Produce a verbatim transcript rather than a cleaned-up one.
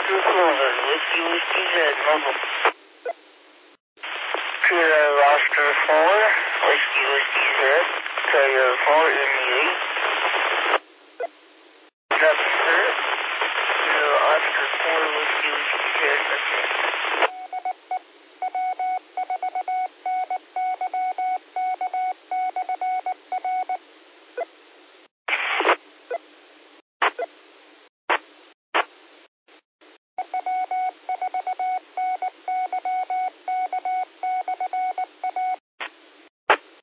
Oscar Coleman, Whiskey Whiskey Z, mobile. Kilo Oscar four, Whiskey Whiskey Z, Kilo four in the eight.